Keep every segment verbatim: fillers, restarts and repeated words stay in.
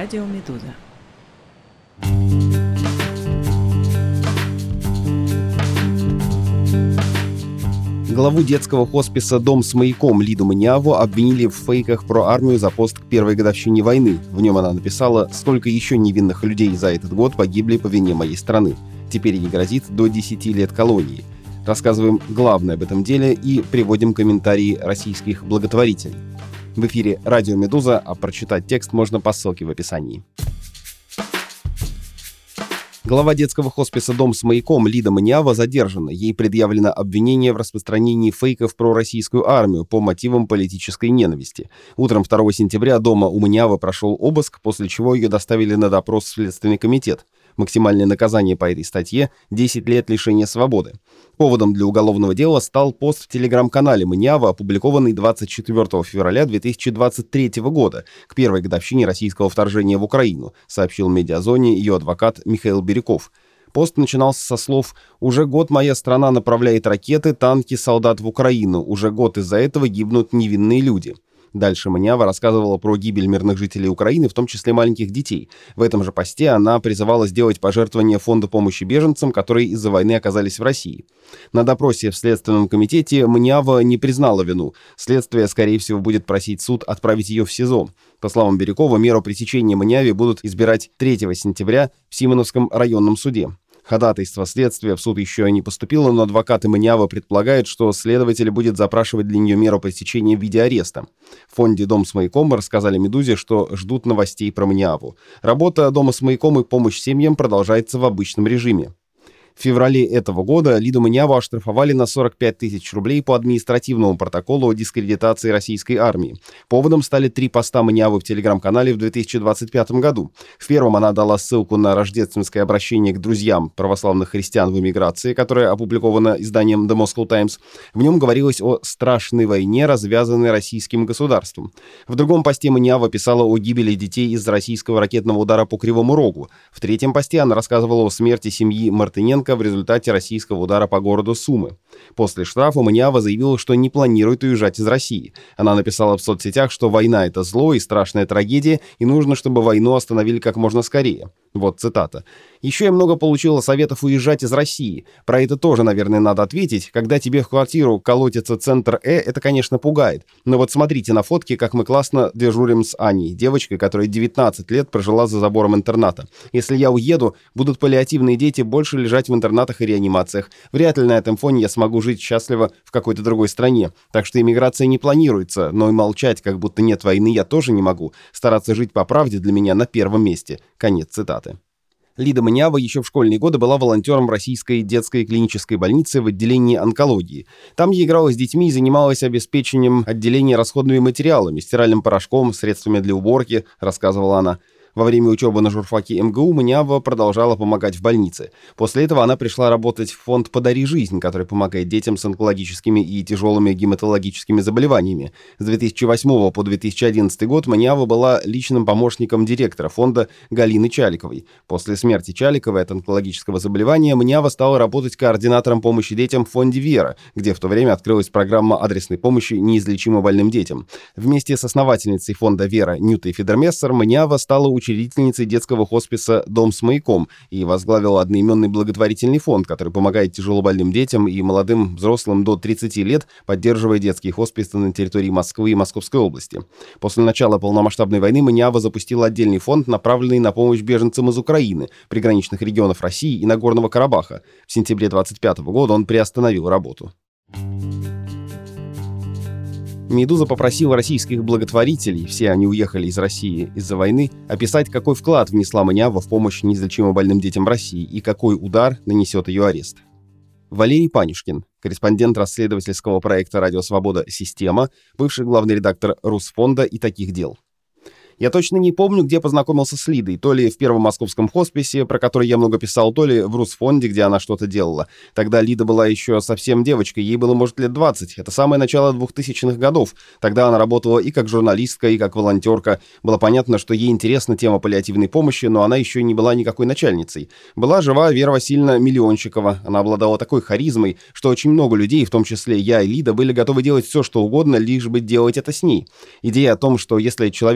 Радио Медуза. Главу детского хосписа «Дом с маяком» Лиду Маниаву обвинили в фейках про армию за пост к первой годовщине войны. В нем она написала: «Сколько еще невинных людей за этот год погибли по вине моей страны. Теперь ей грозит до десяти лет колонии». Рассказываем главное об этом деле и приводим комментарии российских благотворителей. В эфире «Радио Медуза», а прочитать текст можно по ссылке в описании. Глава детского хосписа «Дом с маяком» Лида Маниава задержана. Ей предъявлено обвинение в распространении фейков про российскую армию по мотивам политической ненависти. Утром второго сентября дома у Маниавы прошел обыск, после чего ее доставили на допрос в Следственный комитет. Максимальное наказание по этой статье – десять лет лишения свободы. Поводом для уголовного дела стал пост в телеграм-канале Маниавы, опубликованный двадцать четвёртого февраля две тысячи двадцать третьего года, к первой годовщине российского вторжения в Украину, сообщил Медиазоне ее адвокат Михаил Бирюков. Пост начинался со слов: «Уже год моя страна направляет ракеты, танки, солдат в Украину. Уже год из-за этого гибнут невинные люди». Дальше Маниава рассказывала про гибель мирных жителей Украины, в том числе маленьких детей. В этом же посте она призывала сделать пожертвование фонда помощи беженцам, которые из-за войны оказались в России. На допросе в Следственном комитете Маниава не признала вину. Следствие, скорее всего, будет просить суд отправить ее в СИЗО. По словам Бирюкова, меру пресечения Маниаве будут избирать третьего сентября в Симоновском районном суде. Ходатайство следствия в суд еще не поступило, но адвокаты Маниавы предполагают, что следователь будет запрашивать для нее меру пресечения в виде ареста. В фонде «Дом с маяком» рассказали «Медузе», что ждут новостей про Маниаву. Работа «Дома с маяком» и помощь семьям продолжается в обычном режиме. В феврале этого года Лиду Маниаву оштрафовали на сорок пять тысяч рублей по административному протоколу о дискредитации российской армии. Поводом стали три поста Маниавы в телеграм-канале в две тысячи двадцать пятом году. В первом она дала ссылку на рождественское обращение к друзьям православных христиан в эмиграции, которое опубликовано изданием The Moscow Times. В нем говорилось о страшной войне, развязанной российским государством. В другом посте Маниава писала о гибели детей из-за российского ракетного удара по Кривому Рогу. В третьем посте она рассказывала о смерти семьи Мартыненко в результате российского удара по городу Сумы. После штрафа Маниава заявила, что не планирует уезжать из России. Она написала в соцсетях, что война — это зло и страшная трагедия, и нужно, чтобы войну остановили как можно скорее. Вот цитата. «Еще я много получила советов уезжать из России. Про это тоже, наверное, надо ответить. Когда тебе в квартиру колотится центр Э, это, конечно, пугает. Но вот смотрите на фотки, как мы классно дежурим с Аней, девочкой, которая девятнадцать лет прожила за забором интерната. Если я уеду, будут паллиативные дети больше лежать в интернатах и реанимациях. Вряд ли на этом фоне я смогу жить счастливо в какой-то другой стране. Так что иммиграция не планируется, но и молчать, как будто нет войны, я тоже не могу. Стараться жить по правде для меня на первом месте». Конец цитаты. Лида Маниава еще в школьные годы была волонтером Российской детской клинической больницы в отделении онкологии. Там я играла с детьми и занималась обеспечением отделения расходными материалами, стиральным порошком, средствами для уборки, рассказывала она. Во время учебы на журфаке эм гэ у Маниава продолжала помогать в больнице. После этого она пришла работать в фонд «Подари жизнь», который помогает детям с онкологическими и тяжелыми гематологическими заболеваниями. С две тысячи восьмого по две тысячи одиннадцатый год Маниава была личным помощником директора фонда Галины Чаликовой. После смерти Чаликовой от онкологического заболевания Маниава стала работать координатором помощи детям в фонде «Вера», где в то время открылась программа адресной помощи неизлечимо больным детям. Вместе с основательницей фонда «Вера» Нютой Федермессер Маниава стала учредительницей детского хосписа «Дом с маяком» и возглавила одноименный благотворительный фонд, который помогает тяжелобольным детям и молодым взрослым до тридцати лет, поддерживая детские хосписы на территории Москвы и Московской области. После начала полномасштабной войны Маниава запустила отдельный фонд, направленный на помощь беженцам из Украины, приграничных регионов России и Нагорного Карабаха. В сентябре две тысячи двадцать пятого года он приостановил работу. «Медуза» попросила российских благотворителей, все они уехали из России из-за войны, описать, какой вклад внесла Маниава в помощь неизлечимо больным детям России и какой удар нанесет ее арест. Валерий Панюшкин, корреспондент расследовательского проекта «Радио Свобода. Система», бывший главный редактор Русфонда и «Таких дел». Я точно не помню, где познакомился с Лидой. То ли в первом московском хосписе, про который я много писал, то ли в Русфонде, где она что-то делала. Тогда Лида была еще совсем девочкой, ей было, может, лет двадцать. Это самое начало двухтысячных годов. Тогда она работала и как журналистка, и как волонтерка. Было понятно, что ей интересна тема паллиативной помощи, но она еще не была никакой начальницей. Была жива Вера Васильевна Миллиончикова. Она обладала такой харизмой, что очень много людей, в том числе я и Лида, были готовы делать все, что угодно, лишь бы делать это с ней. Идея о том, что если человека нельзя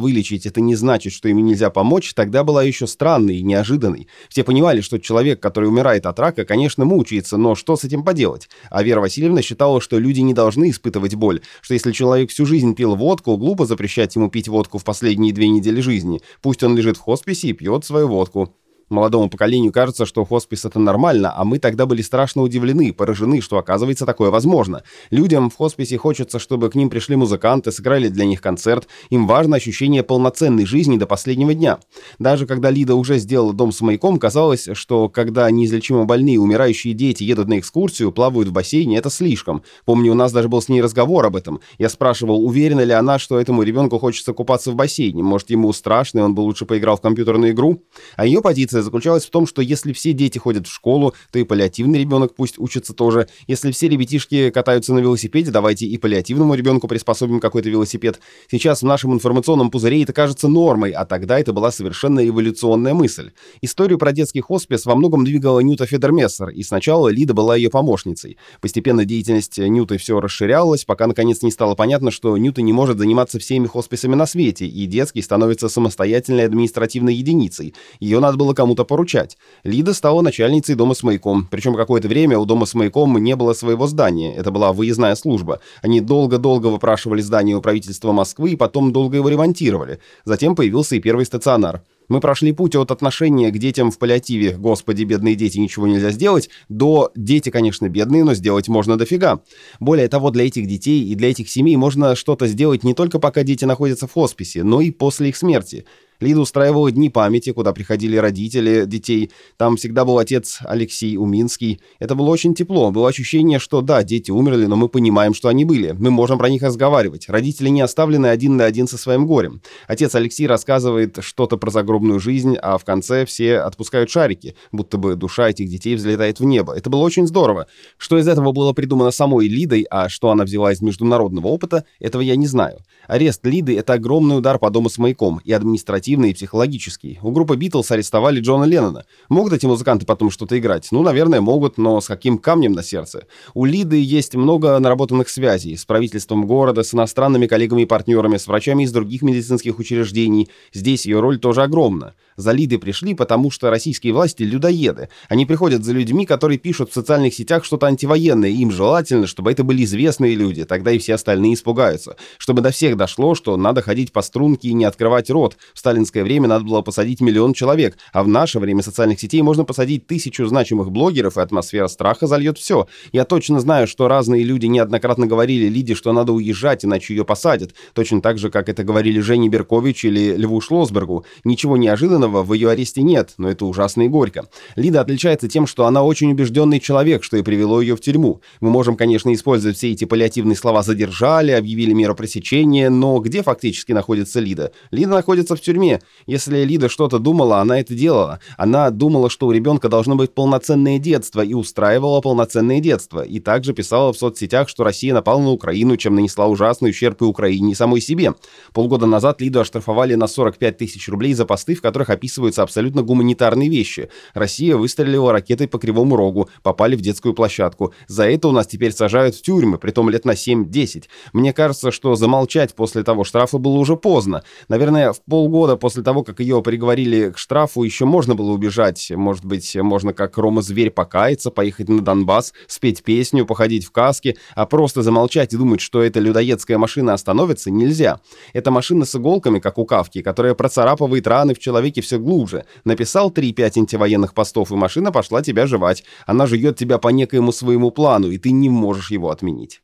вылечить это не значит, что им нельзя помочь, тогда была еще странной и неожиданной. Все понимали, что человек, который умирает от рака, конечно, мучается, но что с этим поделать? А Вера Васильевна считала, что люди не должны испытывать боль, что если человек всю жизнь пил водку, глупо запрещать ему пить водку в последние две недели жизни. Пусть он лежит в хосписе и пьет свою водку. Молодому поколению кажется, что хоспис — это нормально, а мы тогда были страшно удивлены, поражены, что, оказывается, такое возможно. Людям в хосписе хочется, чтобы к ним пришли музыканты, сыграли для них концерт. Им важно ощущение полноценной жизни до последнего дня. Даже когда Лида уже сделала дом с маяком, казалось, что когда неизлечимо больные, умирающие дети едут на экскурсию, плавают в бассейне, это слишком. Помню, у нас даже был с ней разговор об этом. Я спрашивал, уверена ли она, что этому ребенку хочется купаться в бассейне. Может, ему страшно, и он бы лучше поиграл в компьютерную игру? А ее позиция заключалась в том, что если все дети ходят в школу, то и паллиативный ребенок пусть учится тоже. Если все ребятишки катаются на велосипеде, давайте и паллиативному ребенку приспособим какой-то велосипед. Сейчас в нашем информационном пузыре это кажется нормой, а тогда это была совершенно эволюционная мысль. Историю про детский хоспис во многом двигала Нюта Федермессер, и сначала Лида была ее помощницей. Постепенно деятельность Нюты все расширялась, пока наконец не стало понятно, что Нюта не может заниматься всеми хосписами на свете, и детский становится самостоятельной административной единицей. Ее надо было кому-то поручать. Лида стала начальницей дома с маяком. Причем какое-то время у дома с маяком не было своего здания. Это была выездная служба. Они долго-долго выпрашивали здание у правительства Москвы и потом долго его ремонтировали. Затем появился и первый стационар. Мы прошли путь от отношения к детям в паллиативе «Господи, бедные дети, ничего нельзя сделать» до «Дети, конечно, бедные, но сделать можно дофига». Более того, для этих детей и для этих семей можно что-то сделать не только пока дети находятся в хосписе, но и после их смерти. Лида устраивала дни памяти, куда приходили родители детей. Там всегда был отец Алексей Уминский. Это было очень тепло. Было ощущение, что да, дети умерли, но мы понимаем, что они были. Мы можем про них разговаривать. Родители не оставлены один на один со своим горем. Отец Алексей рассказывает что-то про загробную жизнь, а в конце все отпускают шарики, будто бы душа этих детей взлетает в небо. Это было очень здорово. Что из этого было придумано самой Лидой, а что она взяла из международного опыта, этого я не знаю. Арест Лиды — это огромный удар по дому с маяком, и административный, и психологический. У группы Битлз арестовали Джона Леннона. Могут эти музыканты потом что-то играть? Ну, наверное, могут, но с каким камнем на сердце? У Лиды есть много наработанных связей с правительством города, с иностранными коллегами и партнерами, с врачами из других медицинских учреждений. Здесь ее роль тоже огромна. За Лидой пришли, потому что российские власти — людоеды. Они приходят за людьми, которые пишут в социальных сетях что-то антивоенное. Им желательно, чтобы это были известные люди, тогда и все остальные испугаются. Чтобы до всех дошло, что надо ходить по струнке и не открывать рот. В сталинское время надо было посадить миллион человек, а в наше время социальных сетей можно посадить тысячу значимых блогеров, и атмосфера страха зальет все. Я точно знаю, что разные люди неоднократно говорили Лиде, что надо уезжать, иначе ее посадят. Точно так же, как это говорили Жене Беркович или Льву Шлосбергу. Ничего неожиданного в ее аресте нет, но это ужасно и горько. Лида отличается тем, что она очень убежденный человек, что и привело ее в тюрьму. Мы можем, конечно, использовать все эти паллиативные слова «задержали», «объявили меру пресечения», но где фактически находится Лида? Лида находится в тюрьме. Если Лида что-то думала, она это делала. Она думала, что у ребенка должно быть полноценное детство, и устраивала полноценное детство. И также писала в соцсетях, что Россия напала на Украину, чем нанесла ужасный ущерб и Украине, и самой себе. Полгода назад Лиду оштрафовали на сорок пять тысяч рублей за посты, в которых описываются абсолютно гуманитарные вещи. Россия выстрелила ракетой по Кривому Рогу, попали в детскую площадку. За это у нас теперь сажают в тюрьмы, притом лет на семь-десять. Мне кажется, что замолчать после того штрафа было уже поздно. Наверное, в полгода после того, как ее приговорили к штрафу, еще можно было убежать. Может быть, можно как Рома Зверь покаяться, поехать на Донбасс, спеть песню, походить в каске, а просто замолчать и думать, что эта людоедская машина остановится, нельзя. Это машина с иголками, как у Кавки, которая процарапывает раны в человеке все глубже. Написал три-пять антивоенных постов, и машина пошла тебя жевать. Она жует тебя по некоему своему плану, и ты не можешь его отменить.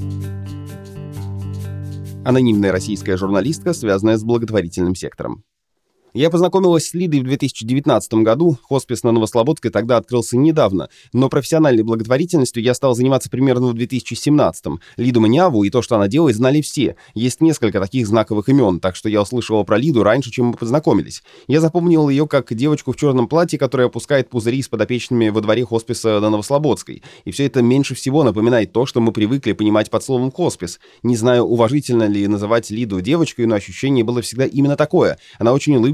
Анонимная российская журналистка, связанная с благотворительным сектором. Я познакомилась с Лидой в две тысячи девятнадцатом году, хоспис на Новослободской тогда открылся недавно, но профессиональной благотворительностью я стал заниматься примерно в две тысячи семнадцатом. Лиду Маняву и то, что она делает, знали все. Есть несколько таких знаковых имен, так что я услышала про Лиду раньше, чем мы познакомились. Я запомнил ее как девочку в черном платье, которая опускает пузыри с подопечными во дворе хосписа на Новослободской. И все это меньше всего напоминает то, что мы привыкли понимать под словом «хоспис». Не знаю, уважительно ли называть Лиду девочкой, но ощущение было всегда именно такое. Она очень улыбчивая,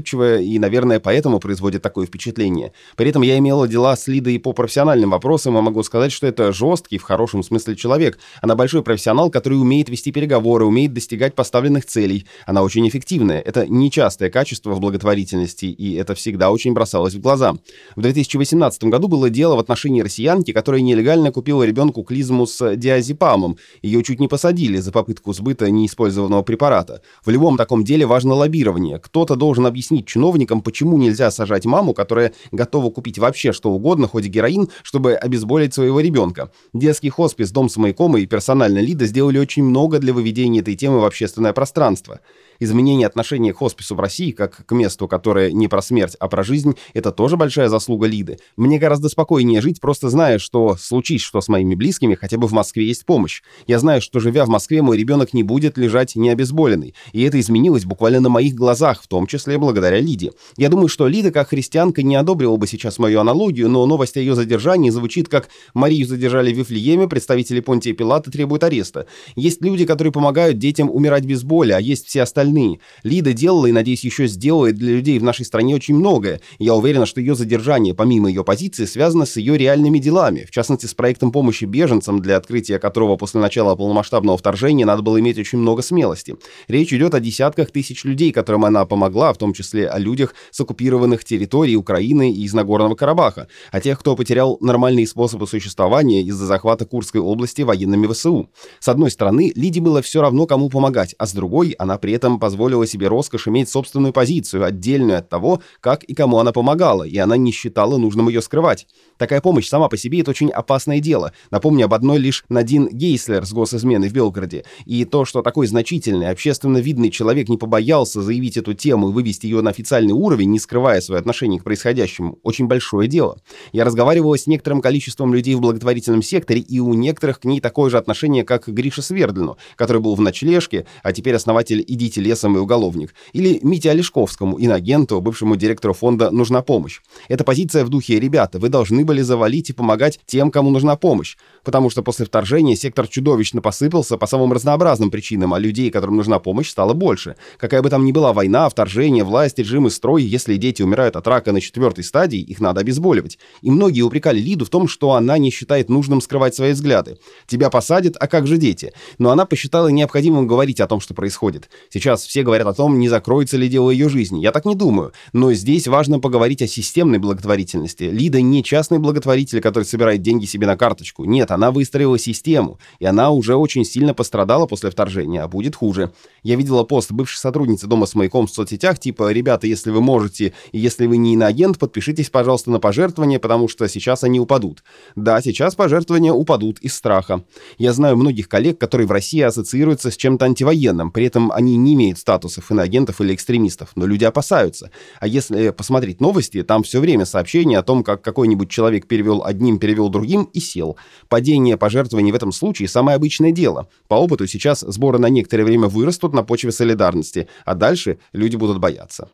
улыбчивая и, наверное, поэтому производит такое впечатление. При этом я имела дела с Лидой по профессиональным вопросам, и могу сказать, что это жесткий, в хорошем смысле, человек. Она большой профессионал, который умеет вести переговоры, умеет достигать поставленных целей. Она очень эффективная. Это нечастое качество в благотворительности, и это всегда очень бросалось в глаза. В две тысячи восемнадцатом году было дело в отношении россиянки, которая нелегально купила ребенку клизму с диазепамом. Ее чуть не посадили за попытку сбыта неиспользованного препарата. В любом таком деле важно лоббирование. Кто-то должен объяснить чиновникам, почему нельзя сажать маму, которая готова купить вообще что угодно, хоть героин, чтобы обезболить своего ребенка. Детский хоспис «Дом с маяком» и персонально Лида сделали очень много для выведения этой темы в общественное пространство. Изменение отношения к хоспису в России, как к месту, которое не про смерть, а про жизнь, это тоже большая заслуга Лиды. Мне гораздо спокойнее жить, просто зная, что случись что с моими близкими, хотя бы в Москве есть помощь. Я знаю, что, живя в Москве, мой ребенок не будет лежать необезболенный. И это изменилось буквально на моих глазах, в том числе благодаря Лиде. Я думаю, что Лида, как христианка, не одобрила бы сейчас мою аналогию, но новость о ее задержании звучит как «Марию задержали в Вифлееме, представители Понтия Пилата требуют ареста». Есть люди, которые помогают детям умирать без боли, а есть все остальные. Лида делала и, надеюсь, еще сделает для людей в нашей стране очень многое. Я уверена, что ее задержание, помимо ее позиции, связано с ее реальными делами, в частности, с проектом помощи беженцам, для открытия которого после начала полномасштабного вторжения надо было иметь очень много смелости. Речь идет о десятках тысяч людей, которым она помогла, в том числе о людях с оккупированных территорий Украины и из Нагорного Карабаха, о тех, кто потерял нормальные способы существования из-за захвата Курской области военными ВСУ. С одной стороны, Лиде было все равно, кому помогать, а с другой, она при этом позволила себе роскошь иметь собственную позицию, отдельную от того, как и кому она помогала, и она не считала нужным ее скрывать. Такая помощь сама по себе — это очень опасное дело. Напомню об одной лишь Надин Гейслер с госизменой в Белгороде. И то, что такой значительный, общественно видный человек не побоялся заявить эту тему и вывести ее на официальный уровень, не скрывая свое отношение к происходящему, очень большое дело. Я разговаривала с некоторым количеством людей в благотворительном секторе, и у некоторых к ней такое же отношение, как к Грише Свердлину, который был в ночлежке, а теперь основатель «Идите лесом» и уголовник, или Мите Олешковскому, инагенту, бывшему директору фонда «Нужна помощь». Эта позиция в духе «ребята, вы должны были завалить и помогать тем, кому нужна помощь», потому что после вторжения сектор чудовищно посыпался по самым разнообразным причинам, а людей, которым нужна помощь, стало больше. Какая бы там ни была война, вторжение, власть, режим и строй, если дети умирают от рака на четвертой стадии, их надо обезболивать. И многие упрекали Лиду в том, что она не считает нужным скрывать свои взгляды. Тебя посадят, а как же дети? Но она посчитала необходимым говорить о том, что происходит. Сейчас все говорят о том, не закроется ли дело ее жизни. Я так не думаю. Но здесь важно поговорить о системной благотворительности. Лида не частный благотворитель, который собирает деньги себе на карточку. Нет, она выстроила систему. И она уже очень сильно пострадала после вторжения, а будет хуже. Я видела пост бывшей сотрудницы «Дома с маяком» в соцсетях, типа «Ребята, если вы можете, и если вы не иноагент, подпишитесь, пожалуйста, на пожертвования, потому что сейчас они упадут». Да, сейчас пожертвования упадут из страха. Я знаю многих коллег, которые в России ассоциируются с чем-то антивоенным, при этом они не имеют статусов иноагентов или экстремистов, но люди опасаются. А если посмотреть новости, там все время сообщения о том, как какой-нибудь человек перевел одним, перевел другим и сел. Падение пожертвований в этом случае самое обычное дело. По опыту сейчас сборы на некоторое время вырастут на почве солидарности, а дальше люди будут бояться.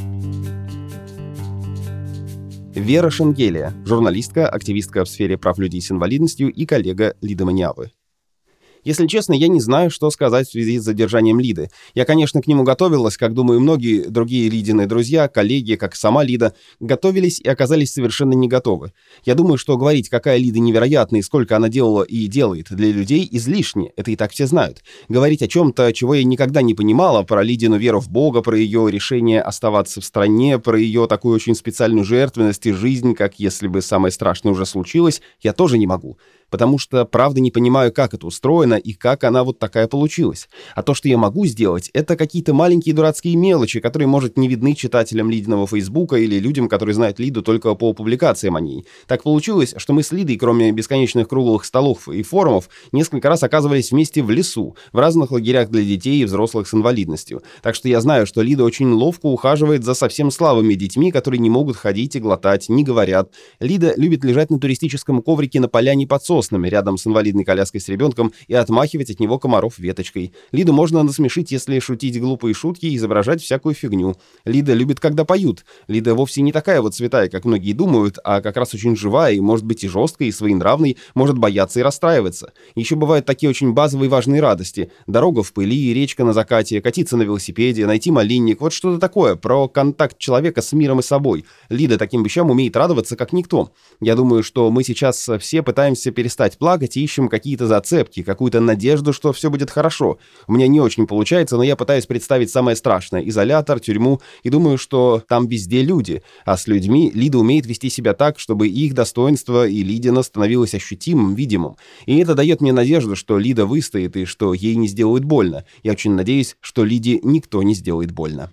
Вера Шенгелия, журналистка, активистка в сфере прав людей с инвалидностью и коллега Лиды Маниавы. Если честно, я не знаю, что сказать в связи с задержанием Лиды. Я, конечно, к нему готовилась, как, думаю, многие другие Лидины друзья, коллеги, как сама Лида, готовились и оказались совершенно не готовы. Я думаю, что говорить, какая Лида невероятная и сколько она делала и делает для людей, излишне. Это и так все знают. Говорить о чем-то, чего я никогда не понимала, про Лидину веру в Бога, про ее решение оставаться в стране, про ее такую очень специальную жертвенность и жизнь, как если бы самое страшное уже случилось, я тоже не могу. Потому что, правда, не понимаю, как это устроено и как она вот такая получилась. А то, что я могу сделать, это какие-то маленькие дурацкие мелочи, которые, может, не видны читателям Лидиного Фейсбука или людям, которые знают Лиду только по публикациям о ней. Так получилось, что мы с Лидой, кроме бесконечных круглых столов и форумов, несколько раз оказывались вместе в лесу, в разных лагерях для детей и взрослых с инвалидностью. Так что я знаю, что Лида очень ловко ухаживает за совсем слабыми детьми, которые не могут ходить и глотать, не говорят. Лида любит лежать на туристическом коврике на поляне под солнцем, соснами рядом с инвалидной коляской с ребенком и отмахивать от него комаров веточкой. Лиду можно насмешить, если шутить глупые шутки и изображать всякую фигню. Лида любит, когда поют. Лида вовсе не такая вот святая, как многие думают, а как раз очень живая и, может быть, и жесткая, и своенравной, может бояться и расстраиваться. Еще бывают такие очень базовые важные радости. Дорога в пыли, речка на закате, катиться на велосипеде, найти малинник. Вот что-то такое про контакт человека с миром и собой. Лида таким вещам умеет радоваться, как никто. Я думаю, что мы сейчас все пытаемся перестать плакать и ищем какие-то зацепки, какую-то надежду, что все будет хорошо. У меня не очень получается, но я пытаюсь представить самое страшное — изолятор, тюрьму, и думаю, что там везде люди. А с людьми Лида умеет вести себя так, чтобы их достоинство и Лидина становилось ощутимым, видимым. И это дает мне надежду, что Лида выстоит и что ей не сделают больно. Я очень надеюсь, что Лиде никто не сделает больно.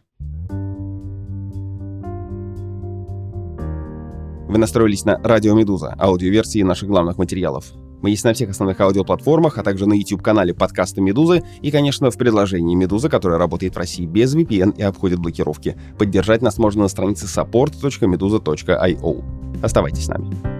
Вы настроились на Радио Медуза, аудиоверсии наших главных материалов. Мы есть на всех основных аудиоплатформах, а также на YouTube-канале подкаста «Медузы» и, конечно, в приложении «Медуза», которое работает в России без ви пи эн и обходит блокировки. Поддержать нас можно на странице support точка meduza точка ай о. Оставайтесь с нами.